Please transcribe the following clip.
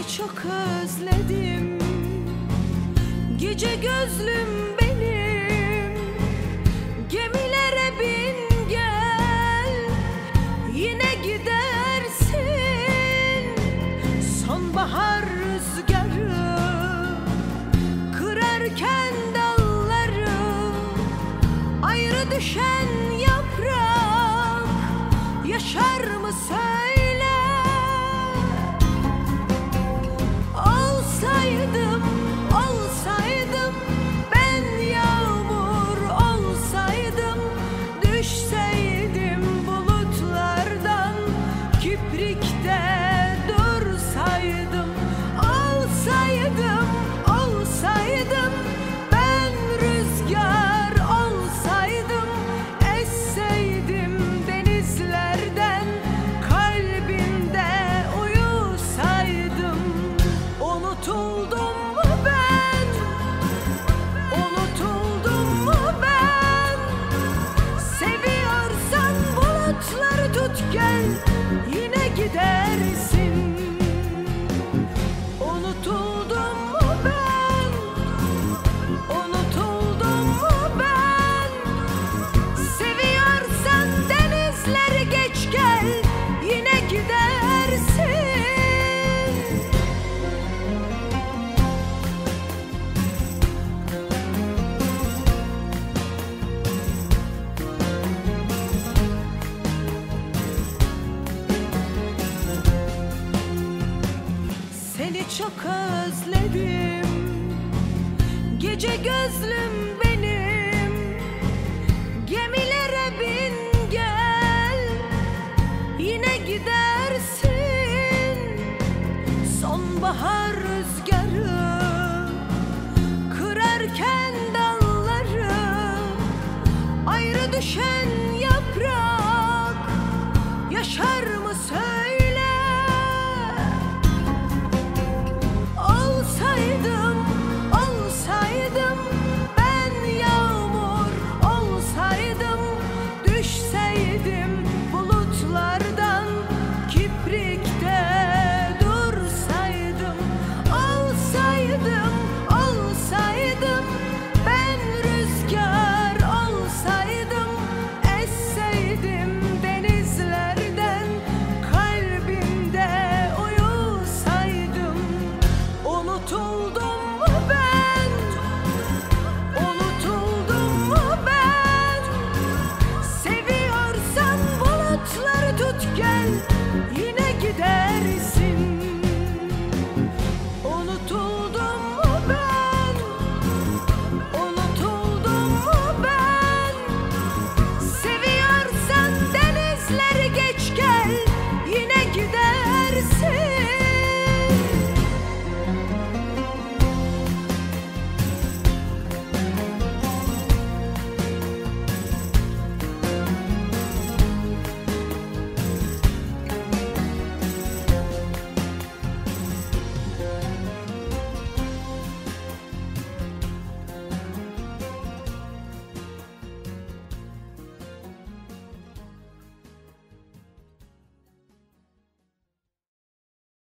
çok özledim. Gece gözlüm benim, gemilere bin gel, yine gidersin. Sonbahar rüzgarı kırarken dalları, ayrı düşen yaprak yaşar mı söyle? Olsaydım, olsaydım, ben yağmur olsaydım, düşseydim bulutlardan, kiprikte dursaydım. Olsaydım, olsaydım, ben rüzgar olsaydım, esseydim denizlerden, kalbimde uyusaydım. Unutuldum mu ben? Unutuldum mu ben? Seviyorsan bulutları tut gel, yine gidersin. Unutuldum mu ben? Unutuldum mu ben? Seviyorsan denizleri geç gel, yine gidersin. Seni çok özledim. Gece gözlüm benim, gemilere bin gel, yine gidersin. Sonbahar rüzgarı kırarken dalları, ayrı düşen yaprak yaşar mı söyle? Olsaydım, olsaydım, ben yağmur olsaydım, düşseydim